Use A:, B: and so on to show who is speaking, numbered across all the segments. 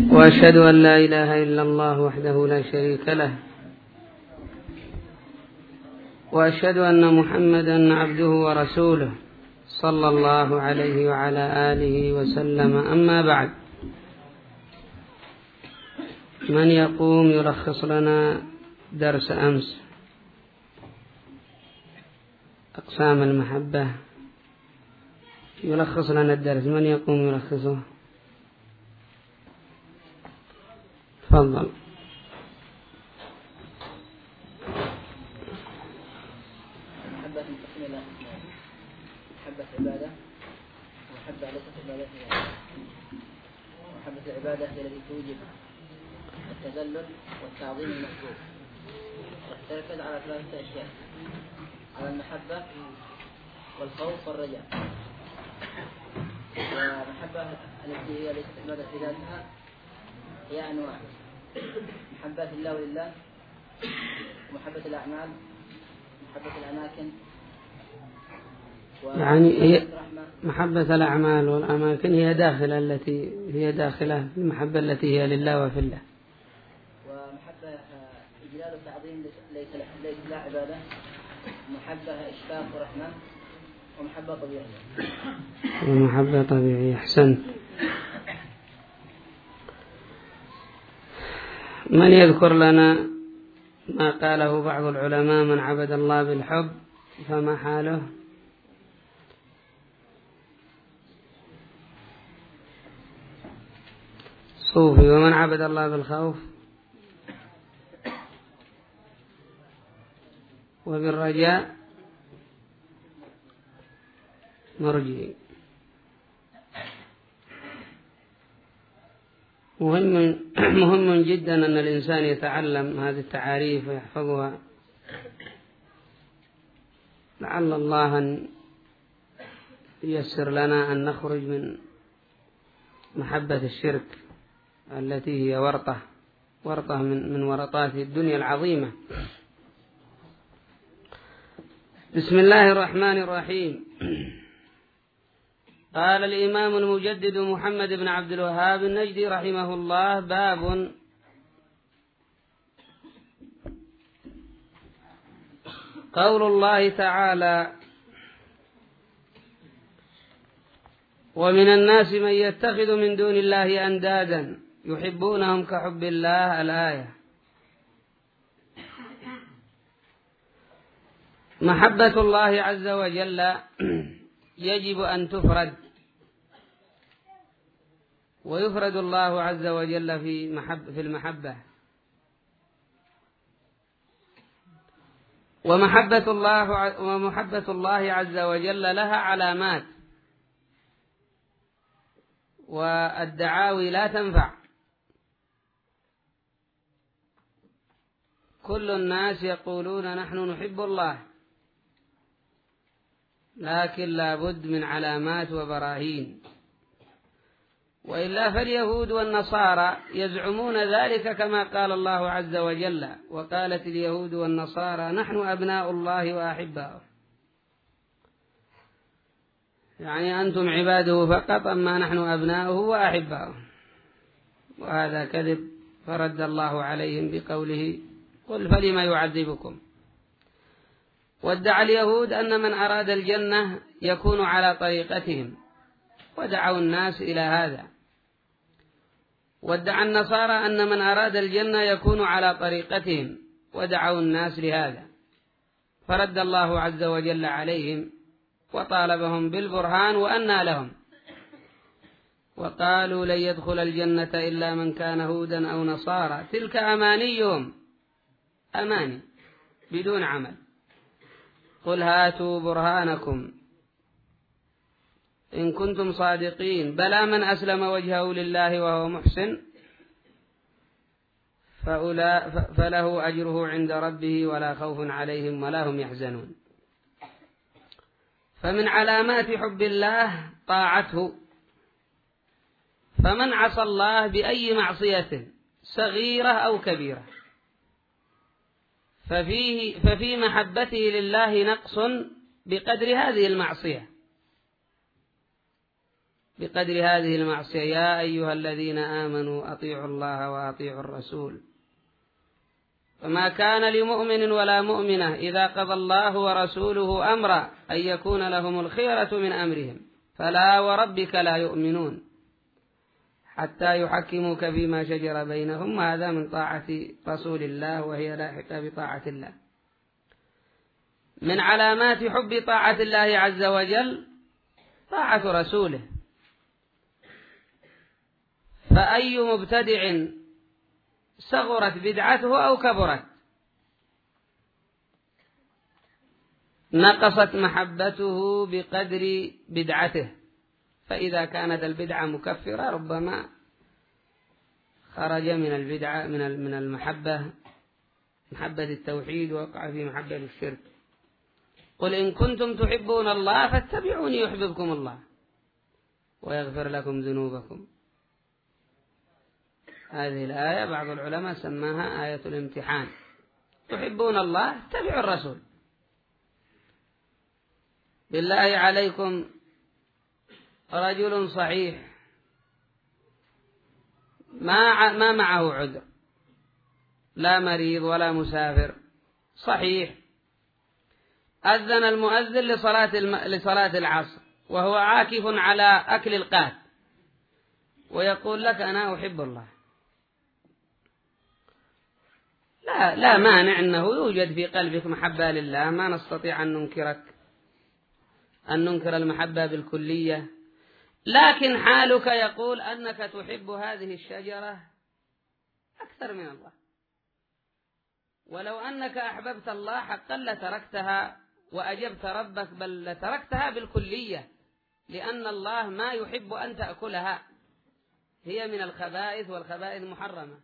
A: وأشهد أن لا إله إلا الله وحده لا شريك له، وأشهد أن محمدا عبده ورسوله صلى الله عليه وعلى آله وسلم. أما بعد، من يقوم يلخص لنا درس أمس أقسام المحبة؟ يلخص لنا الدرس، من يقوم يلخصه؟ تفضل.
B: محبة تنقسم إلى قسمين: محبة عبادة ومحبة ليست عبادة. محبة العبادة هي التي توجب التذلل والتعظيم المحبوب، تركز على ثلاثة أشياء: على المحبة والخوف والرجاء. والمحبة التي هي ليست عبادة في ذاتها هي أنواع: محبة الله ولله، محبة الأعمال، محبة الأماكن.
A: يعني هي محبة الأعمال والأماكن هي داخلة المحبة التي هي لله وفي الله.
B: ومحبة إجلال وتعظيم ليس لا عبادة، محبة إشفاق ورحمة، ومحبة طبيعية.
A: ومحبة طبيعية. أحسنت. من يذكر لنا ما قاله بعض العلماء: من عبد الله بالحب فما حاله؟ صوفي. ومن عبد الله بالخوف وبالرجاء مرجئي. مهم جدا أن الإنسان يتعلم هذه التعاريف ويحفظها، لعل الله أن ييسر لنا أن نخرج من محبة الشرك التي هي ورطة من ورطات الدنيا العظيمة. بسم الله الرحمن الرحيم. قال الإمام المجدد محمد بن عبد الوهاب النجدي رحمه الله: باب قول الله تعالى: ومن الناس من يتخذ من دون الله أندادا يحبونهم كحب الله. الآية. محبة الله عز وجل يجب أن تفرد، ويفرد الله عز وجل في المحبة. ومحبة الله عز وجل لها علامات، والدعاوي لا تنفع. كل الناس يقولون نحن نحب الله، لكن لا بد من علامات وبراهين، وإلا فاليهود والنصارى يزعمون ذلك كما قال الله عز وجل: وقالت اليهود والنصارى نحن أبناء الله وأحباؤه. يعني أنتم عباده فقط، أما نحن أبناؤه وأحباؤه. وهذا كذب، فرد الله عليهم بقوله: قل فلم يعذبكم. وادعى اليهود أن من أراد الجنة يكون على طريقتهم، ودعوا الناس إلى هذا. وادعى النصارى أن من أراد الجنة يكون على طريقتهم، ودعوا الناس لهذا. فرد الله عز وجل عليهم وطالبهم بالبرهان وأنى لهم. وقالوا لن يدخل الجنة إلا من كان هودا أو نصارى، تلك أمانيهم، أماني بدون عمل. قل هاتوا برهانكم إن كنتم صادقين، بلى من أسلم وجهه لله وهو محسن فله أجره عند ربه ولا خوف عليهم ولا هم يحزنون. فمن علامات حب الله طاعته، فمن عصى الله بأي معصية صغيرة أو كبيرة ففي محبته لله نقص بقدر هذه المعصية. بقدر هذه المعصية: يا أيها الذين آمنوا أطيعوا الله وأطيعوا الرسول. فما كان لمؤمن ولا مؤمنة إذا قضى الله ورسوله أمرا أن يكون لهم الخيرة من أمرهم، فلا وربك لا يؤمنون حتى يحكموك فيما شجر بينهم، وهذا من طاعة رسول الله وهي لاحقة بطاعة الله. من علامات حب طاعة الله عز وجل طاعة رسوله، فأي مبتدع صغرت بدعته أو كبرت نقصت محبته بقدر بدعته، فإذا كانت البدعة مكفرة ربما خرج من البدعة من المحبة، محبة التوحيد، ووقع في محبة الشرك. قل إن كنتم تحبون الله فاتبعوني يحببكم الله ويغفر لكم ذنوبكم. هذه الآية بعض العلماء سماها آية الامتحان. تحبون الله اتبعوا الرسول. بالله عليكم رجل صحيح ما معه عذر، لا مريض ولا مسافر، صحيح، أذن المؤذن لصلاة العصر وهو عاكف على أكل القات، ويقول لك أنا أحب الله. لا مانع أنه يوجد في قلبك محبة لله، ما نستطيع أن ننكر المحبة بالكلية، لكن حالك يقول أنك تحب هذه الشجرة أكثر من الله. ولو أنك أحببت الله حقا لتركتها وأجبت ربك، بل لتركتها بالكلية، لأن الله ما يحب أن تأكلها، هي من الخبائث والخبائث محرمة.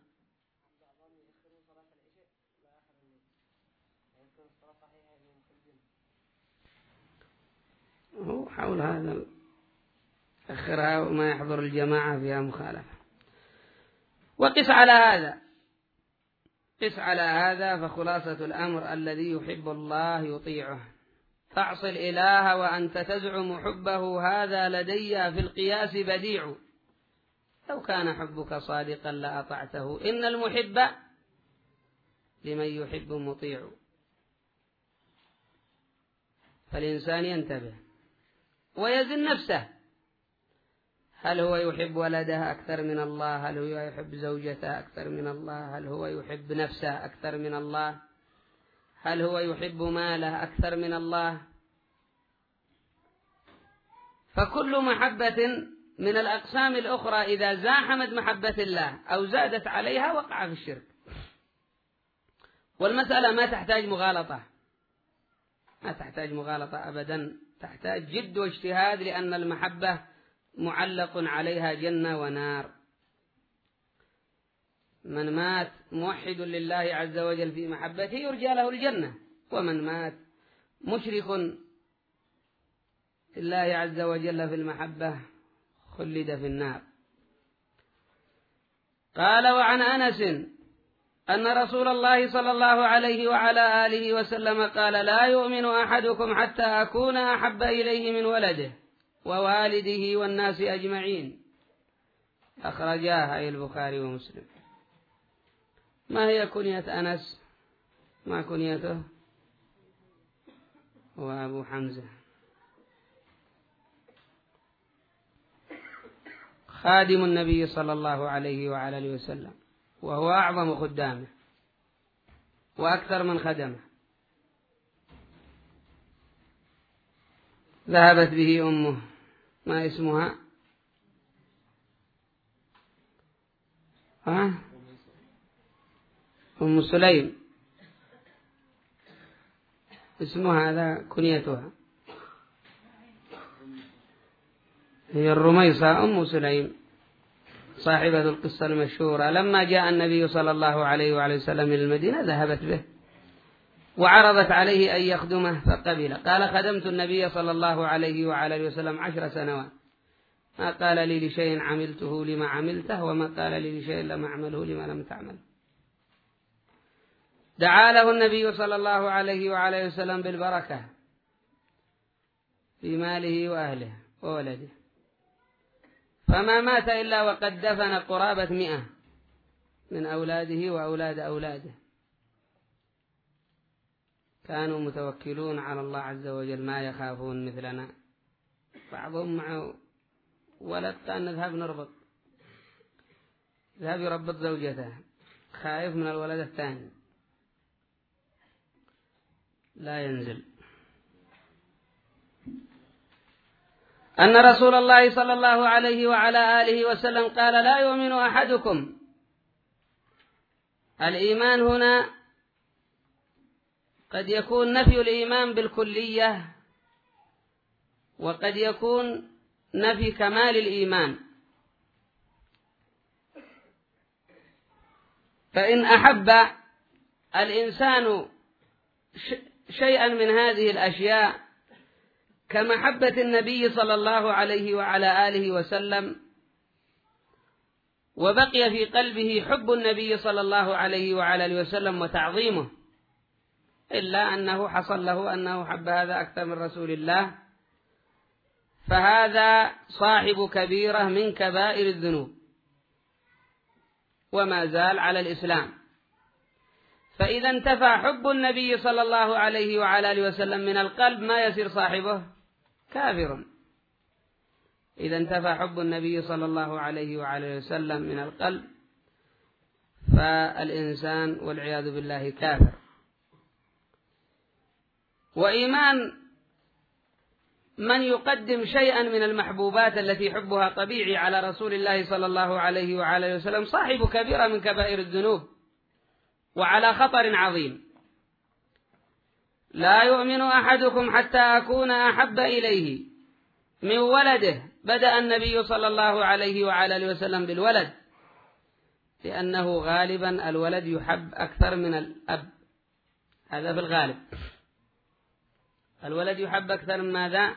A: هو حول هذا أخرها وما يحضر الجماعة فيها مخالفة. وقس على هذا فخلاصة الأمر: الذي يحب الله يطيعه، فاعص الإله وأنت تزعم حبه، هذا لدي في القياس بديع، لو كان حبك صادقا لأطعته، إن المحب لمن يحب مطيع. فالإنسان ينتبه ويزن نفسه، هل هو يحب ولده أكثر من الله؟ هل هو يحب زوجته أكثر من الله؟ هل هو يحب نفسه أكثر من الله؟ هل هو يحب ماله أكثر من الله؟ فكل محبة من الأقسام الأخرى إذا زاحمت محبة الله أو زادت عليها وقع في الشرك. والمسألة ما تحتاج مغالطة أبدا، تحتاج جد واجتهاد، لأن المحبة معلق عليها جنة ونار. من مات موحد لله عز وجل في محبته يرجى له الجنة، ومن مات مشرك لله عز وجل في المحبة خلد في النار. قال: وعن أنس أن رسول الله صلى الله عليه وعلى آله وسلم قال: لا يؤمن أحدكم حتى أكون أحب إليه من ولده ووالده والناس أجمعين. أخرجاه أي البخاري ومسلم. ما هي كنية أنس؟ ما كنيته؟ هو أبو حمزة، خادم النبي صلى الله عليه وعلى آله وسلم، وهو أعظم خدامه وأكثر من خدمه. ذهبت به أمه، ما اسمها؟ أم سليم، اسمها هذا كنيتها، هي الرميصة أم سليم صاحبة القصة المشهورة. لما جاء النبي صلى الله عليه وعلى وسلم إلى المدينة ذهبت به وعرضت عليه أن يخدمه فقبل. قال: خدمت النبي صلى الله عليه وعلى وسلم 10 سنوات، ما قال لي لشيء عملته لما عملته، وما قال لي لشيء لم أعمله لما لم تعمل. دعا له النبي صلى الله عليه وعلى وسلم بالبركة في ماله وأهله وولده. فما مات إلا وقد دفن قرابة 100 من أولاده وأولاد أولاده. كانوا متوكلون على الله عز وجل، ما يخافون مثلنا. بعضهم معه ولد كان نذهب نربط، ذهب يربط زوجته، خايف من الولد الثاني لا ينزل. أن رسول الله صلى الله عليه وعلى آله وسلم قال: لا يؤمن أحدكم. الإيمان هنا قد يكون نفي الإيمان بالكلية، وقد يكون نفي كمال الإيمان. فإن أحب الإنسان شيئا من هذه الأشياء كمحبة النبي صلى الله عليه وعلى آله وسلم، وبقي في قلبه حب النبي صلى الله عليه وعلى آله وسلم وتعظيمه، إلا أنه حصل له أنه حب هذا أكثر من رسول الله، فهذا صاحب كبيرة من كبائر الذنوب وما زال على الإسلام. فإذا انتفى حب النبي صلى الله عليه وعلى آله وسلم من القلب ما يصير صاحبه كافر. إذا انتفى حب النبي صلى الله عليه وعلى آله وسلم من القلب فالإنسان والعياذ بالله كافر. وإيمان من يقدم شيئا من المحبوبات التي حبها طبيعي على رسول الله صلى الله عليه وعلى آله وسلم صاحب كبيرة من كبائر الذنوب وعلى خطر عظيم. لا يؤمن أحدكم حتى أكون أحب إليه من ولده. بدأ النبي صلى الله عليه وعلى آله وسلم بالولد، لأنه غالبا الولد يحب أكثر من الأب، هذا في الغالب. الولد يحب أكثر من ماذا؟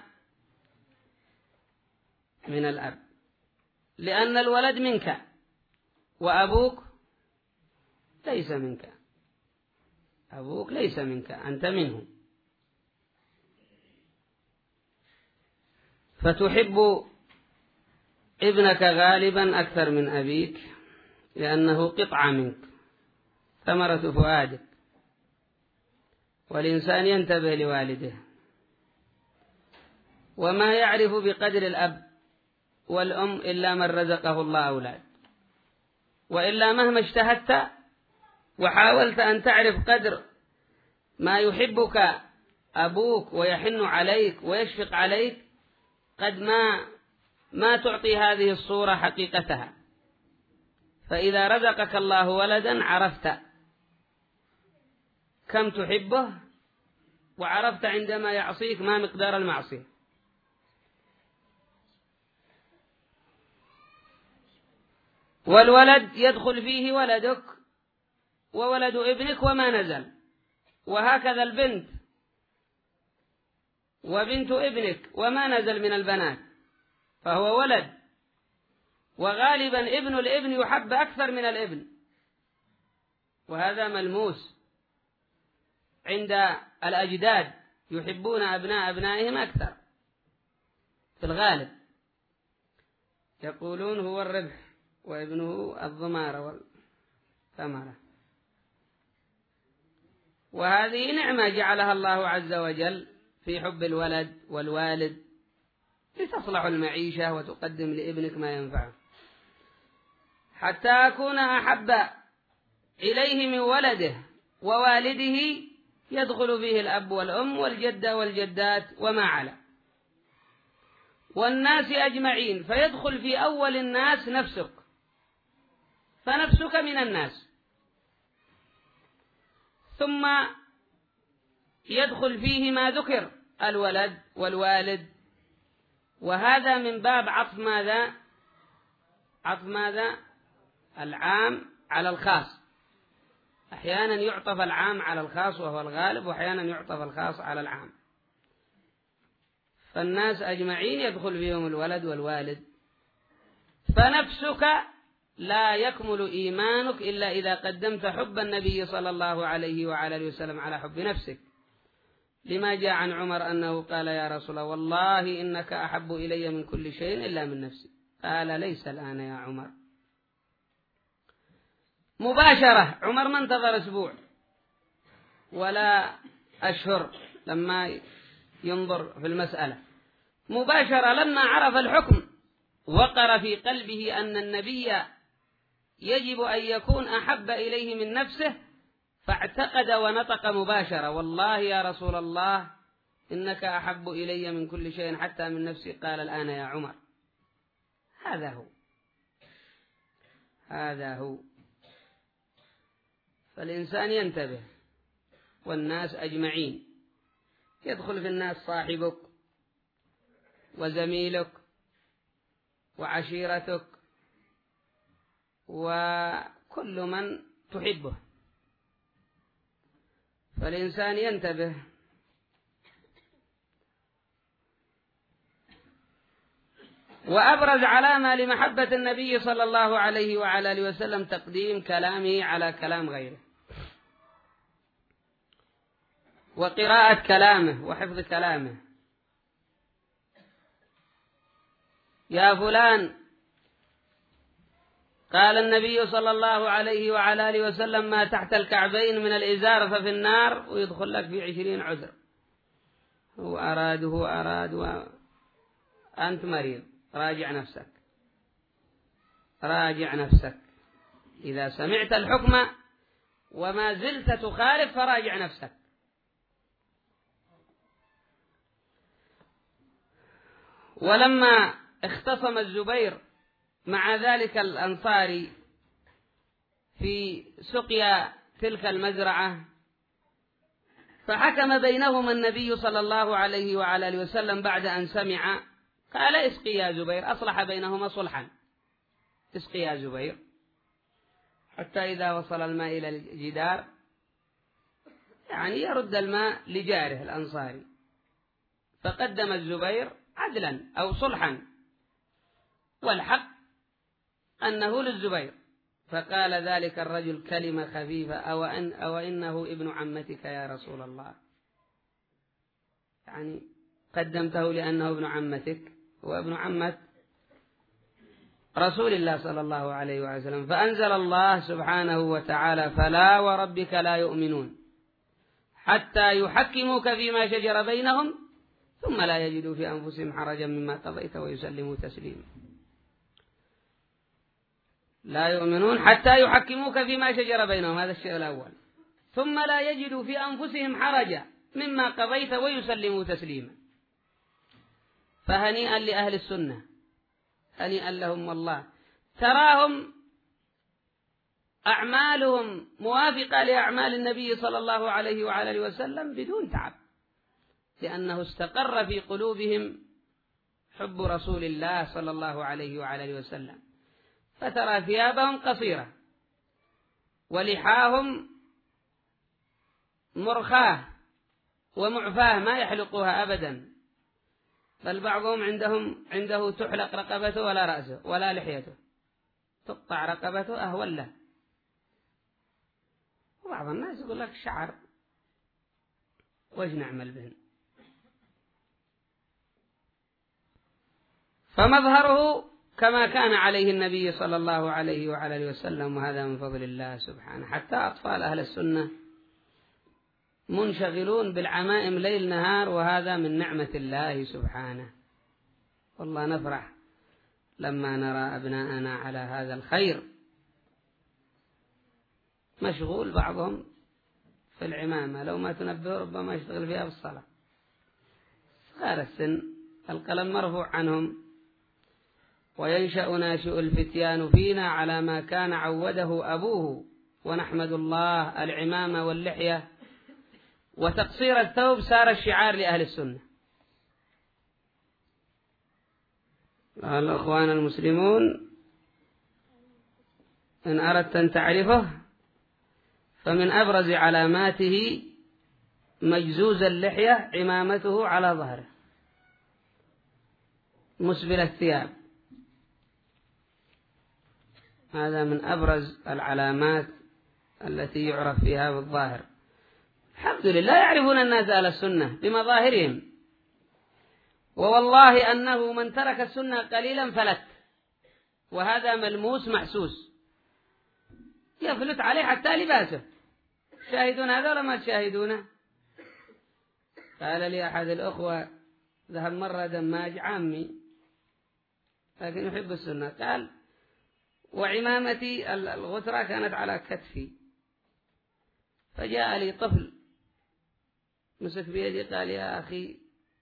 A: من الأب، لأن الولد منك وأبوك ليس منك، أبوك ليس منك، أنت منه. فتحب ابنك غالبا أكثر من أبيك، لأنه قطعة منك، ثمرة فؤادك. والإنسان ينتبه لوالده، وما يعرف بقدر الأب والأم إلا من رزقه الله أولاد. وإلا مهما اجتهدت وحاولت أن تعرف قدر ما يحبك أبوك ويحن عليك ويشفق عليك، قد ما تعطي هذه الصورة حقيقتها. فإذا رزقك الله ولدا عرفت كم تحبه، وعرفت عندما يعصيك ما مقدار المعصية. والولد يدخل فيه ولدك وولد ابنك وما نزل، وهكذا البنت وبنت ابنك وما نزل من البنات، فهو ولد. وغالبا ابن الابن يحب أكثر من الابن، وهذا ملموس عند الأجداد، يحبون أبناء أبنائهم أكثر في الغالب، يقولون هو الربح وابنه الضمارة والثمرة. وهذه نعمة جعلها الله عز وجل في حب الولد والوالد، لتصلح المعيشة وتقدم لابنك ما ينفعه. حتى أكون أحب إليه من ولده ووالده، يدخل فيه الأب والأم والجدة والجدات وما على، والناس أجمعين. فيدخل في أول الناس نفسك، فنفسك من الناس، ثم يدخل فيه ما ذكر الولد والوالد. وهذا من باب عطف ماذا؟ عطف ماذا؟ العام على الخاص. أحيانا يعطف العام على الخاص وهو الغالب، وأحيانا يعطف الخاص على العام. فالناس أجمعين يدخل فيهم الولد والوالد. فنفسك لا يكمل إيمانك إلا إذا قدمت حب النبي صلى الله عليه وعلى آله وسلم على حب نفسك، لما جاء عن عمر أنه قال: يا رسول الله، والله إنك أحب إلي من كل شيء إلا من نفسي. قال ليس الآن يا عمر. مباشرة، عمر ما انتظر أسبوع ولا أشهر لما ينظر في المسألة، مباشرة لما عرف الحكم وقر في قلبه أن النبي يجب أن يكون أحب إليه من نفسه، فاعتقد ونطق مباشرة: والله يا رسول الله إنك أحب إلي من كل شيء حتى من نفسي. قال الآن يا عمر. هذا هو. فالإنسان ينتبه، والناس أجمعين، يدخل في الناس صاحبك وزميلك وعشيرتك وكل من تحبه، فالإنسان ينتبه. وأبرز علامة لمحبة النبي صلى الله عليه وعلى آله وسلم تقديم كلامه على كلام غيره، وقراءة كلامه وحفظ كلامه. يا فلان، قال النبي صلى الله عليه وعلى آله وسلم: ما تحت الكعبين من الإزار ففي النار، ويدخل لك في 20 عذر. هو أراد أنت مريض، راجع نفسك. إذا سمعت الحكم وما زلت تخالف فراجع نفسك. ولما اختصم الزبير مع ذلك الأنصاري في سقيا تلك المزرعة، فحكم بينهما النبي صلى الله عليه وعلى آله وسلم بعد أن سمع، قال: اسقي يا زبير. أصلح بينهما صلحا، اسقي يا زبير، حتى إذا وصل الماء إلى الجدار، يعني يرد الماء لجاره الأنصاري، فقدم الزبير عدلا أو صلحا، والحق أنه للزبير. فقال ذلك الرجل كلمة خفيفة: أو إنه ابن عمتك يا رسول الله، يعني قدمته لأنه ابن عمتك، وابن عمة رسول الله صلى الله عليه وسلم. فأنزل الله سبحانه وتعالى: فلا وربك لا يؤمنون حتى يحكموك فيما شجر بينهم ثم لا يجدوا في أنفسهم حرجا مما قضيت ويسلموا تسليما. لا يؤمنون حتى يحكموك فيما شجر بينهم، هذا الشيء الأول، ثم لا يجدوا في أنفسهم حرجا مما قضيت ويسلموا تسليما. فهنيئا لأهل السنة، هنيئا لهم والله، تراهم أعمالهم موافقة لأعمال النبي صلى الله عليه وعلى آله وسلم بدون تعب، لأنه استقر في قلوبهم حب رسول الله صلى الله عليه وعلى آله وسلم. فترى ثيابهم قصيرة ولحاهم مرخاة ومعفاة ما يحلقوها أبدا، بل بعضهم عنده تحلق رقبته ولا رأسه ولا لحيته، تقطع رقبته أهون له. وبعض الناس يقول لك شعر وش نعمل بهن. فمظهره كما كان عليه النبي صلى الله عليه وعلى آله وسلم، وهذا من فضل الله سبحانه. حتى أطفال أهل السنة منشغلون بالعمائم ليل نهار، وهذا من نعمة الله سبحانه. والله نفرح لما نرى أبناءنا على هذا الخير، مشغول بعضهم في العمامة، لو ما تنبه ربما يشتغل فيها بالصلاة. صغار السن القلم مرفوع عنهم. وينشأ ناشئ الفتيان فينا على ما كان عوده أبوه، ونحمد الله العمامة واللحية وتقصير الثوب صار الشعار لأهل السنة. الأخوان المسلمون، إن أردت أن تعرفه فمن أبرز علاماته مجزوز اللحية، عمامته على ظهره، مسبل الثياب، هذا من أبرز العلامات التي يعرف فيها بالظاهر. الحمد لله يعرفون الناس أهل السنة بمظاهرهم، ووالله أنه من ترك السنة قليلا فلت، وهذا ملموس محسوس، يفلت عليه حتى لباسه. تشاهدون هذا ولا ما تشاهدونه؟ قال لي أحد الأخوة ذهب مرة دماج عامي لكن يحب السنة، قال وعمامتي الغترة كانت على كتفي، فجاء لي طفل مسك بيدي قال يا أخي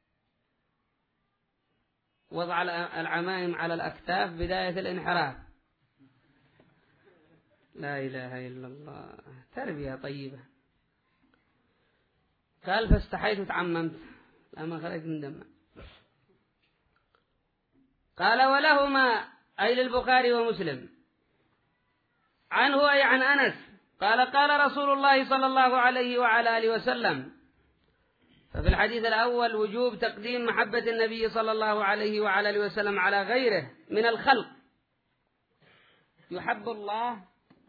A: وضع العمائم على الأكتاف بداية الانحراف. لا إله إلا الله، تربية طيبة. قال فاستحيت وتعممت لما خرجت من دمه. قال ولهما أي للبخاري ومسلم عنه أي عن أنس قال قال رسول الله صلى الله عليه وعلى آله وسلم. ففي الحديث الأول وجوب تقديم محبة النبي صلى الله عليه وعلى آله وسلم على غيره من الخلق، يحب الله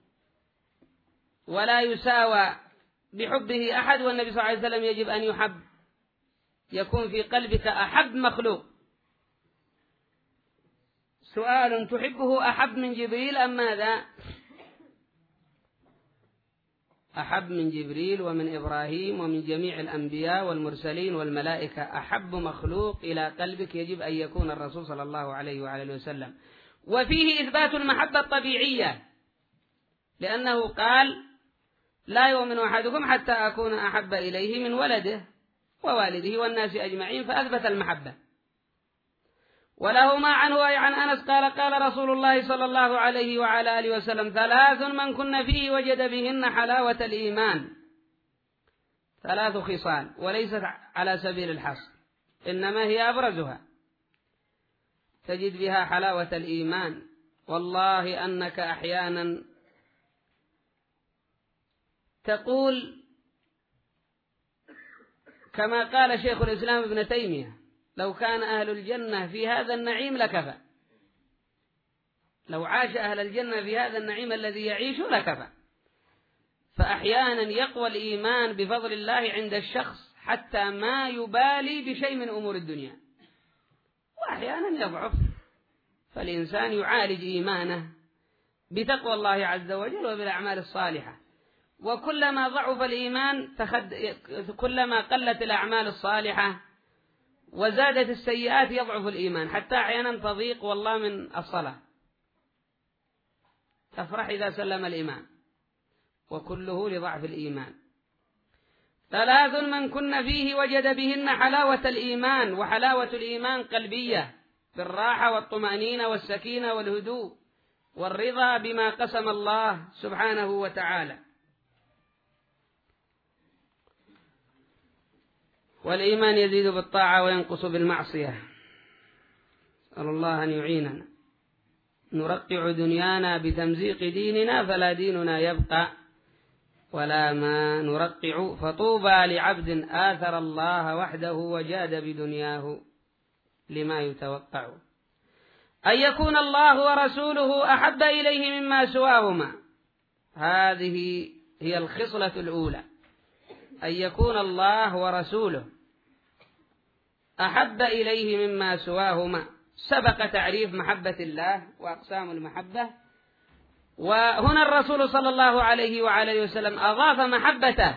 A: ولا يساوى بحبه أحد، والنبي صلى الله عليه وسلم يجب أن يحب، يكون في قلبك أحب مخلوق. سؤال تحبه أحب من جبريل أم ماذا؟ أحب من جبريل ومن إبراهيم ومن جميع الأنبياء والمرسلين والملائكة. أحب مخلوق إلى قلبك يجب أن يكون الرسول صلى الله عليه وعلى وسلم. وفيه إثبات المحبة الطبيعية، لأنه قال لا يؤمن أحدكم حتى أكون أحب إليه من ولده ووالده والناس أجمعين، فأثبت المحبة. ولهما عنه أي عن أنس قال قال رسول الله صلى الله عليه وعلى آله وسلم 3 من كن فيه وجد بهن حلاوة الإيمان. 3 خصال وليست على سبيل الحصر، إنما هي أبرزها، تجد بها حلاوة الإيمان. والله أنك أحيانا تقول كما قال شيخ الإسلام ابن تيمية لو كان أهل الجنة في هذا النعيم لكفى، لو عاش أهل الجنة في هذا النعيم الذي يعيش لكفى. فأحيانا يقوى الإيمان بفضل الله عند الشخص حتى ما يبالي بشيء من أمور الدنيا، وأحيانا يضعف، فالإنسان يعالج إيمانه بتقوى الله عز وجل وبالأعمال الصالحة. وكلما ضعف الإيمان كلما قلت الأعمال الصالحة وزادت السيئات يضعف الإيمان، حتى أحيانا تضيق والله من الصلاة، تفرح إذا سلم الإمام، وكله لضعف الإيمان. 3 من كن فيه وجد بهن حلاوة الإيمان. وحلاوة الإيمان قلبية بالراحة والطمأنينة والسكينة والهدوء والرضا بما قسم الله سبحانه وتعالى. والإيمان يزيد بالطاعة وينقص بالمعصية. أسأل الله أن يعيننا. نرقع دنيانا بتمزيق ديننا فلا ديننا يبقى ولا ما نرقع. فطوبى لعبد آثر الله وحده وجاد بدنياه لما يتوقع. أن يكون الله ورسوله أحب إليه مما سواهما. هذه هي الخصلة الأولى، أن يكون الله ورسوله أحب إليه مما سواهما. سبق تعريف محبة الله وأقسام المحبة، وهنا الرسول صلى الله عليه وعلى وسلم أضاف محبته،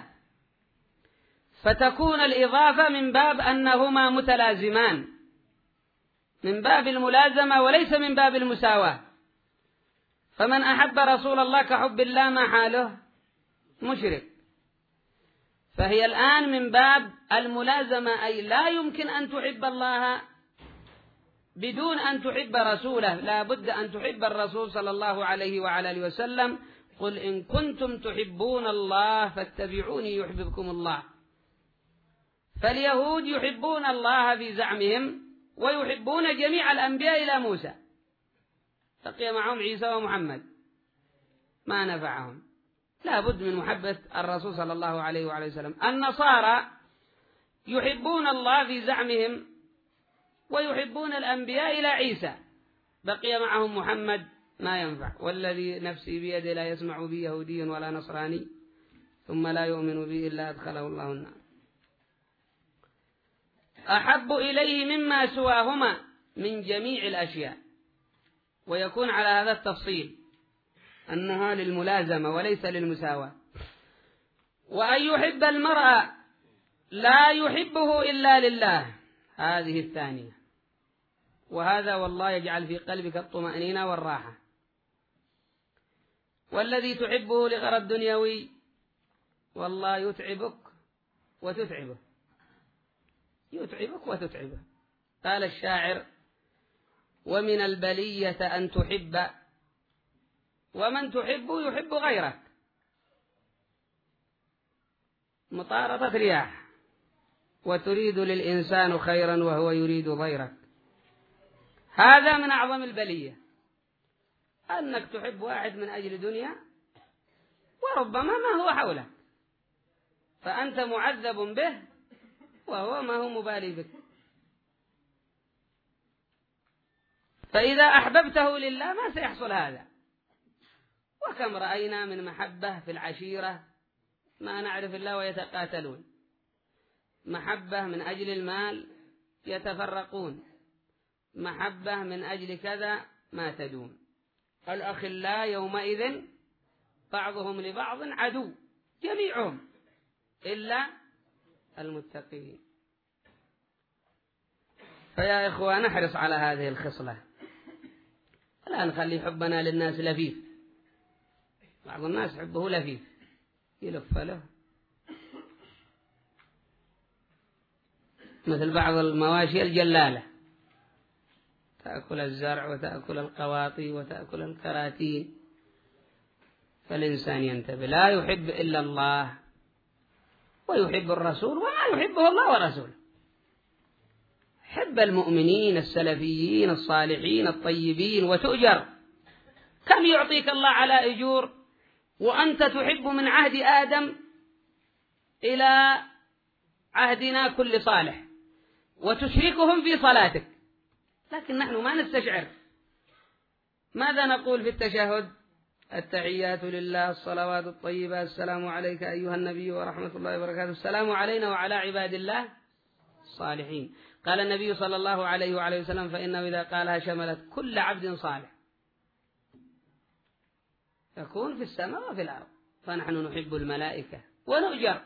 A: فتكون الإضافة من باب أنهما متلازمان، من باب الملازمة وليس من باب المساواة. فمن أحب رسول الله كحب الله ما حاله؟ مشرك. فهي الآن من باب الملازمة، أي لا يمكن أن تحب الله بدون أن تحب رسوله، لا بد أن تحب الرسول صلى الله عليه وعلى آله وسلم. قل إن كنتم تحبون الله فاتبعوني يحببكم الله. فاليهود يحبون الله في زعمهم ويحبون جميع الأنبياء إلى موسى، بقي معهم عيسى ومحمد ما نفعهم. لا بد من محبة الرسول صلى الله عليه وعلى وسلم. النصارى يحبون الله في زعمهم ويحبون الأنبياء إلى عيسى، بقي معهم محمد ما ينفع. والذي نفسي بيده لا يسمع بي يهودي ولا نصراني ثم لا يؤمن بي إلا أدخله الله النار. أحب إليه مما سواهما من جميع الأشياء. ويكون على هذا التفصيل أنها للملازمة وليس للمساواة. وأن يحب المرء لا يحبه إلا لله، هذه الثانية. وهذا والله يجعل في قلبك الطمأنينة والراحة. والذي تحبه لغرض دنيوي والله يتعبك وتتعبه، يتعبك وتتعبه. قال الشاعر: ومن البلية أن تحب ومن تحب يحب غيرك، مطاردة رياح، وتريد للإنسان خيرا وهو يريد غيرك. هذا من أعظم البلية، أنك تحب واحد من أجل دنيا وربما ما هو حولك، فأنت معذب به وهو ما هو مبالي بك. فإذا أحببته لله ما سيحصل هذا. وكم رأينا من محبة في العشيرة ما نعرف الله ويتقاتلون، محبة من أجل المال يتفرقون، محبة من أجل كذا ما تدوم. الأخلاء يومئذ بعضهم لبعض عدو جميعهم إلا المتقين. فيا إخوان نحرص على هذه الخصلة، لا نخلي حبنا للناس لفيف. بعض الناس حبه لفيف يلف له، مثل بعض المواشي الجلالة تأكل الزرع وتأكل القواطي وتأكل الكراتين. فالإنسان ينتبه، لا يحب إلا الله ويحب الرسول وما يحبه الله ورسوله. حب المؤمنين السلفيين الصالحين الطيبين وتؤجر. كم يعطيك الله على أجور وأنت تحب من عهد آدم إلى عهدنا كل صالح وتشركهم في صلاتك، لكن نحن ما نستشعر. ماذا نقول في التشهد؟ التحيات لله الصلوات الطيبات السلام عليك أيها النبي ورحمة الله وبركاته، السلام علينا وعلى عباد الله الصالحين. قال النبي صلى الله عليه وعليه وسلم: فإنه إذا قالها شملت كل عبد صالح يكون في السماء وفي الأرض. فنحن نحب الملائكة ونؤجر،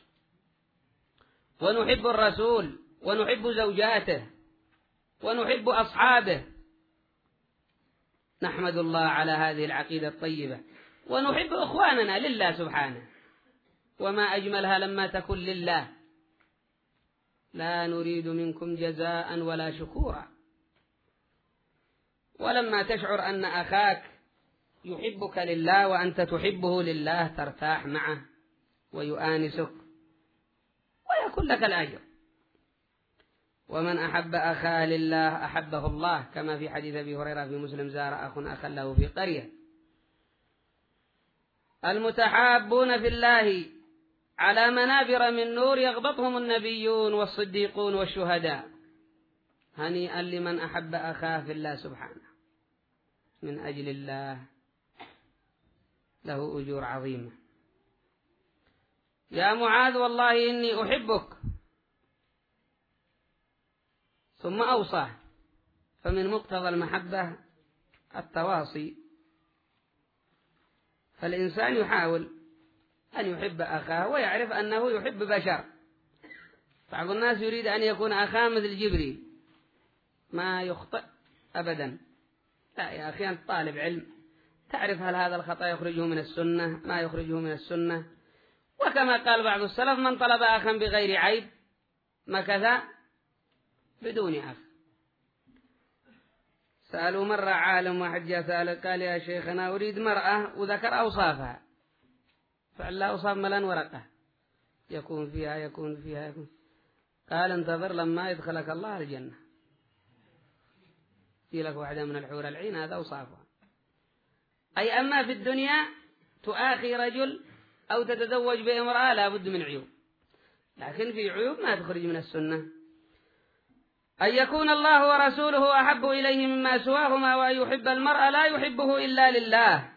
A: ونحب الرسول ونحب زوجاته ونحب أصحابه. نحمد الله على هذه العقيدة الطيبة، ونحب إخواننا لله سبحانه. وما أجملها لما تكن لله، لا نريد منكم جزاء ولا شكورا. ولما تشعر أن أخاك يحبك لله وأنت تحبه لله ترتاح معه ويؤانسك ويكون لك الأجر. ومن أحب أخاه لله أحبه الله، كما في حديث أبي هريرة في مسلم: زار أخ أخا له في قرية. المتحابون في الله على منابر من نور يغبطهم النبيون والصديقون والشهداء. هنيئا لمن أحب أخاه في الله سبحانه من أجل الله، له أجور عظيمة. يا معاذ والله إني أحبك، ثم أوصاه. فمن مقتضى المحبة التواصي، فالإنسان يحاول أن يحب أخاه ويعرف أنه يحب بشر. بعض الناس يريد أن يكون أخاه مثل جبريل، ما يخطئ أبدا. لا يا أخي، أنت طالب علم، تعرف هل هذا الخطأ يخرجه من السنة ما يخرجه من السنة. وكما قال بعض السلف: من طلب أخا بغير عيب مكث بدون أخ. سألوا مرة عالم واحد جاء سأل قال: يا شيخنا أريد مرأة، وذكر أوصافها، فعلا أوصاف ملان ورقة يكون فيها يكون فيها يكون. قال: انتظر لما يدخلك الله الجنة، في لك واحدة من الحور العين، هذا أوصافها. أي أما في الدنيا تؤاخي رجل أو تتزوج بامرأة لا بد من عيوب، لكن في عيوب ما تخرج من السنة. أن يكون الله ورسوله أحب إليه مما سواهما، وأن يحب المرء لا يحبه إلا لله.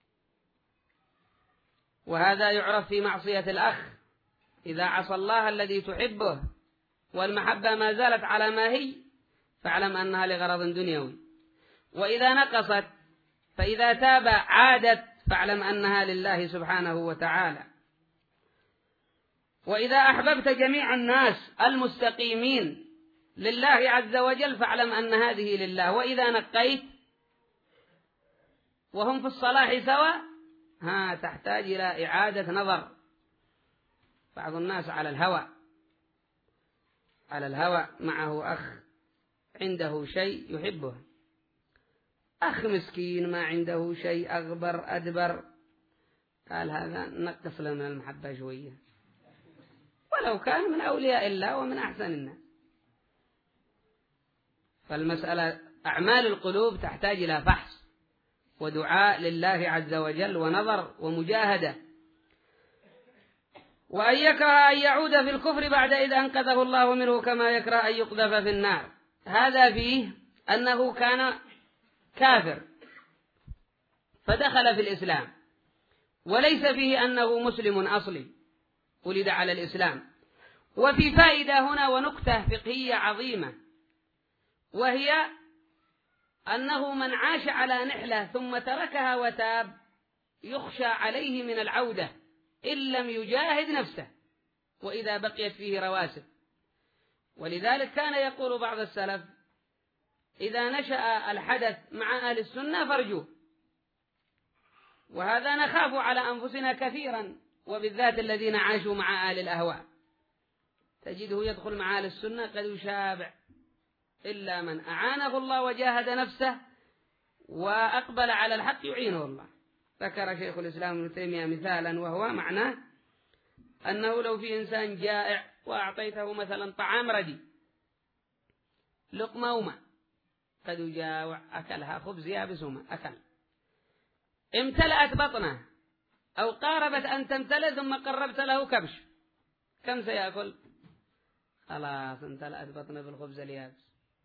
A: وهذا يعرف في معصية الأخ. إذا عصى الله الذي تحبه والمحبة ما زالت على ما هي، فاعلم أنها لغرض دنيوي. وإذا نقصت فإذا تاب عادت، فاعلم أنها لله سبحانه وتعالى. وإذا أحببت جميع الناس المستقيمين لله عز وجل فاعلم أن هذه لله. وإذا نقيت وهم في الصلاح سواء تحتاج إلى إعادة نظر. بعض الناس على الهوى معه أخ عنده شيء يحبه، أخ مسكين ما عنده شيء، أغبر أدبر، قال هذا نقص له من المحبة شوية، ولو كان من أولياء الله ومن أحسن الناس. فالمسألة أعمال القلوب تحتاج إلى فحص ودعاء لله عز وجل ونظر ومجاهدة. وأن يكره أن يعود في الكفر بعد إذ أنقذه الله منه كما يكره أن يقذف في النار. هذا فيه أنه كان كافر فدخل في الإسلام، وليس فيه أنه مسلم أصلي ولد على الإسلام. وفي فائدة هنا ونكتة فقهية عظيمة، وهي أنه من عاش على نحلة ثم تركها وتاب يخشى عليه من العودة إن لم يجاهد نفسه وإذا بقيت فيه رواسب. ولذلك كان يقول بعض السلف إذا نشأ الحدث مع أهل السنة فارجوه. وهذا نخاف على أنفسنا كثيرا، وبالذات الذين عاشوا مع أهل الأهواء، تجده يدخل مع أهل السنة قد يشابع، إلا من أعانه الله وجاهد نفسه وأقبل على الحق يعينه الله. ذكر شيخ الإسلام ابن تيمية مثالا، وهو معناه أنه لو في إنسان جائع وأعطيته مثلا طعام ردي لقمة وماء، قد يجاوع أكلها، خبز يابس وماء أكل، امتلأت بطنه أو قاربت أن تمتلئ ثم قربت له كبش، كم سيأكل؟ خلاص امتلأت بطنه بالخبز اليابس،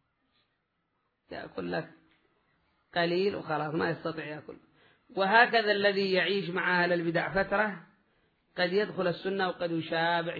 A: يأكل لك قليل وخلاص ما يستطيع يأكل. وهكذا الذي يعيش مع أهل البدع فترة قد يدخل السنة وقد يشابع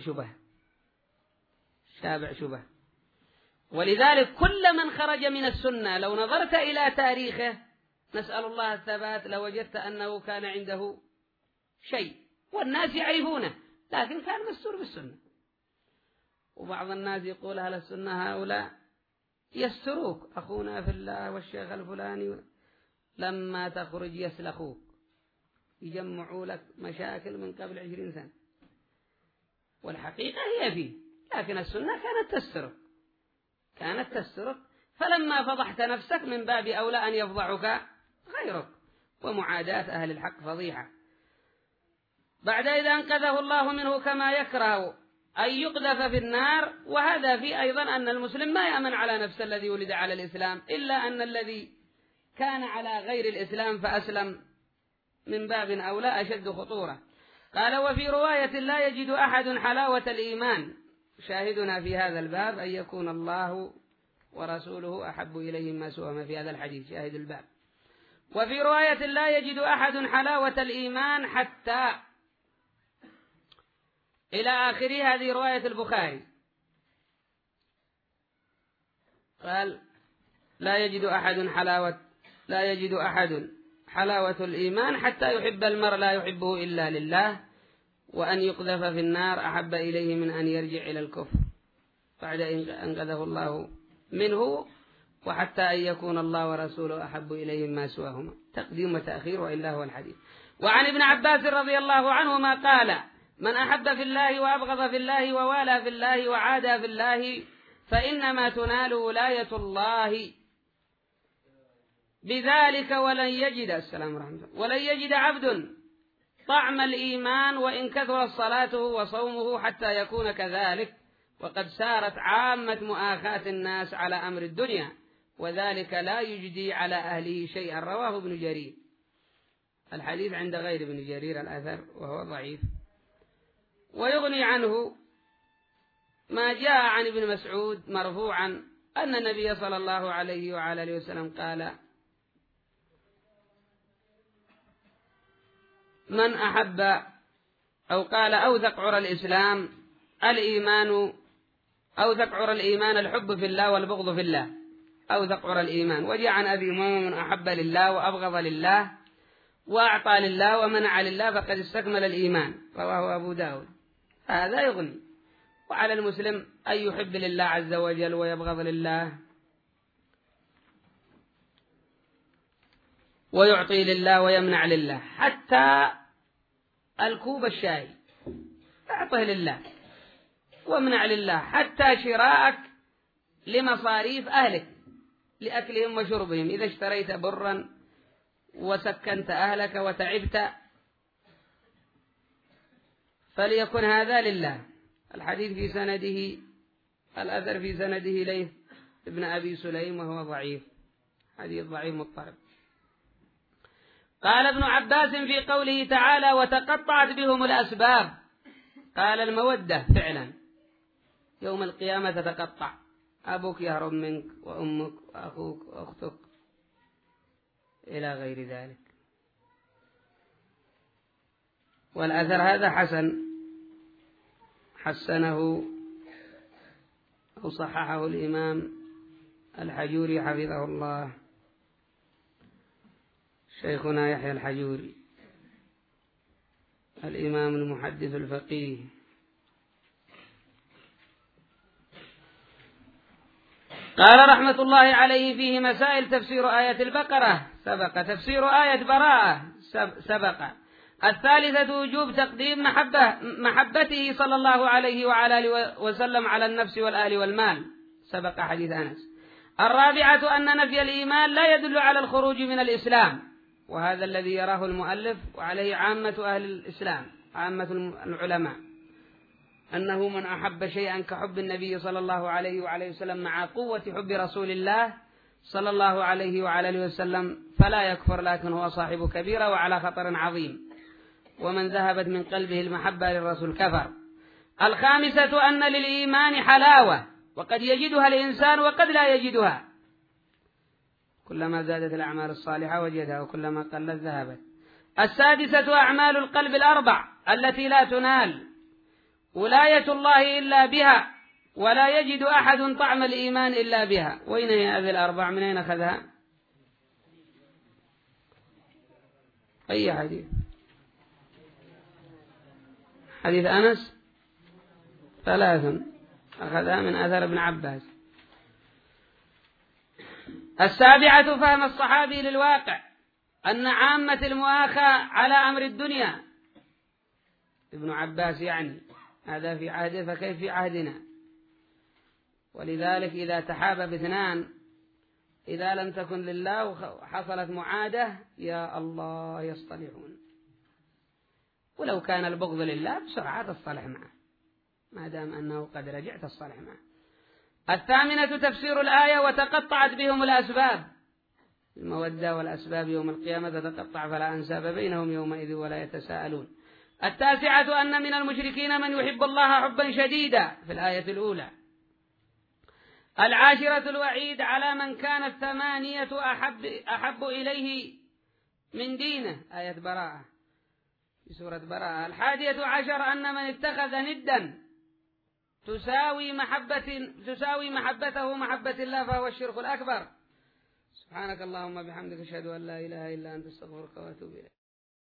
A: شبه. ولذلك كل من خرج من السنة لو نظرت إلى تاريخه، نسأل الله الثبات، لوجدت أنه كان عنده شيء والناس يعرفونه، لكن كان مستور بالسنة. وبعض الناس يقول أهل السنة هؤلاء يستروك، أخونا في الله والشيخ الفلاني لما تخرج يسلخوك، يجمعوا لك مشاكل من قبل 20 سنة. والحقيقة هي فيه، لكن السنة كانت تسترك، فلما فضحت نفسك من باب أولى أن يفضحك غيرك. ومعاداة أهل الحق فضيحة. بعد إذا أنقذه الله منه كما يكره أن يقذف في النار. وهذا في أيضا أن المسلم ما يأمن على نفسه الذي ولد على الإسلام، إلا أن الذي كان على غير الإسلام فأسلم من باب أولى أشد خطورة. قال وفي رواية لا يجد أحد حلاوة الإيمان. شاهدنا في هذا الباب أن يكون الله ورسوله أحب إليه ما سواهما في هذا الحديث، شاهد الباب. وفي رواية لا يجد أحد حلاوة الإيمان حتى إلى آخره. هذه رواية البخاري. قال لا يجد أحد حلاوة الإيمان حتى يحب المرء لا يحبه إلا لله، وأن يقذف في النار أحب إليه من أن يرجع إلى الكفر بعد أن أنقذه الله منه، وحتى أن يكون الله ورسوله أحب إليه ما سواهما. تقديم وتأخير وإلا هو الحديث. وعن ابن عباس رضي الله عنهما قال من أحب في الله وأبغض في الله ووالى في الله وعادى في الله فإنما تنال ولاية الله بذلك ولن يجد عبد طعم الإيمان وإن كثرت صلاته وصومه حتى يكون كذلك. وقد سارت عامة مؤاخاة الناس على أمر الدنيا، وذلك لا يجدي على أهله شيئا. رواه ابن جرير. الحديث عند غير ابن جرير الأثر وهو ضعيف. ويغني عنه ما جاء عن ابن مسعود مرفوعا أن النبي صلى الله عليه وعلى آله وسلم قال من أحب أو قال أوثق عرى الإسلام الإيمان، أوثق عرى الإيمان الحب في الله والبغض في الله. أو ذقر الإيمان. وجاء عن أبي أمامة: من أحب لله وأبغض لله وأعطى لله ومنع لله فقد استكمل الإيمان، رواه أبو داود. هذا يغني. وعلى المسلم أن يحب لله عز وجل ويبغض لله ويعطي لله ويمنع لله، حتى الكوب الشاي أعطه لله وامنع لله، حتى شراءك لمصاريف أهلك لأكلهم وشربهم. إذا اشتريت برا وسكنت أهلك وتعبت فليكن هذا لله. الحديث في سنده الأثر في سنده ليث ابن أبي سليم وهو ضعيف، حديث ضعيف مضطرب. قال ابن عباس في قوله تعالى: وتقطعت بهم الأسباب، قال المودة فعلا يوم القيامة تتقطع، أبوك يهرب منك وأمك وأخوك وأختك إلى غير ذلك. والأثر هذا حسنه أو صححه الإمام الحجوري حفظه الله، شيخنا يحيى الحجوري الإمام المحدث الفقيه. قال رحمة الله عليه: فيه مسائل. تفسير آية البقرة سبق، تفسير آية براءة سبق. الثالثة وجوب تقديم محبته صلى الله عليه وعلى آله وسلم على النفس والآل والمال، سبق حديث أنس. الرابعة أن نفي الإيمان لا يدل على الخروج من الإسلام، وهذا الذي يراه المؤلف وعليه عامة أهل الإسلام، عامة العلماء، أنه من أحب شيئا كحب النبي صلى الله عليه وعليه وسلم مع قوة حب رسول الله صلى الله عليه وعلى آله وسلم فلا يكفر، لكن هو صاحب كبيرة وعلى خطر عظيم، ومن ذهبت من قلبه المحبة للرسول كفر. الخامسة أن للإيمان حلاوة، وقد يجدها الإنسان وقد لا يجدها، كلما زادت الأعمال الصالحة وجدها وكلما قلت ذهبت. السادسة أعمال القلب الأربع التي لا تنال ولاية الله إلا بها، ولا يجد أحد طعم الإيمان إلا بها. وين هي هذه الأربع؟ من أين أخذها؟ أي حديث؟ حديث أنس 3 أخذها من أثر ابن عباس. السابعة فهم الصحابي للواقع، أن عامة المؤاخاة على أمر الدنيا، ابن عباس يعني هذا في عهده فكيف في عهدنا. ولذلك إذا تحابب اثنان إذا لم تكن لله وحصلت معادة يا الله يصطلحون، ولو كان البغض لله بسرعة تصطلح معه ما دام أنه قد رجعت تصطلح معه. الثامنة تفسير الآية: وتقطعت بهم الأسباب، المودة والأسباب يوم القيامة تتقطع فلا أنساب بينهم يومئذ ولا يتساءلون. التاسعة أن من المشركين من يحب الله حبا شديدا في الآية الأولى. العاشرة الوعيد على من كانت 8 أحب إليه من دينه، آية براءة في سورة براءة. 11 أن من اتخذ ندا تساوي محبته محبة الله فهو الشرك الأكبر. سبحانك اللهم بحمدك أشهد أن لا إله إلا أنت أستغفرك وأتوب إليك.